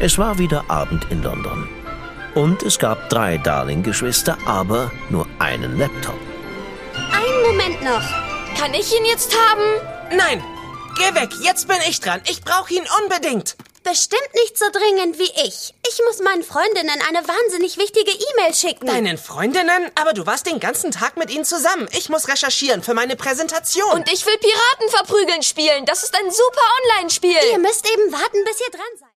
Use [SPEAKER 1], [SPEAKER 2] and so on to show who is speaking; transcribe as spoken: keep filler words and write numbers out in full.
[SPEAKER 1] Es war wieder Abend in London. Und es gab drei Darling-Geschwister, aber nur einen Laptop.
[SPEAKER 2] Einen Moment noch.
[SPEAKER 3] Kann ich ihn jetzt haben?
[SPEAKER 4] Nein, geh weg, jetzt bin ich dran. Ich brauche ihn unbedingt.
[SPEAKER 2] Bestimmt nicht so dringend wie ich. Ich muss meinen Freundinnen eine wahnsinnig wichtige E-Mail schicken.
[SPEAKER 4] Deinen Freundinnen? Aber du warst den ganzen Tag mit ihnen zusammen. Ich muss recherchieren für meine Präsentation.
[SPEAKER 3] Und ich will Piraten verprügeln spielen. Das ist ein super Online-Spiel.
[SPEAKER 2] Ihr müsst eben warten, bis ihr dran seid.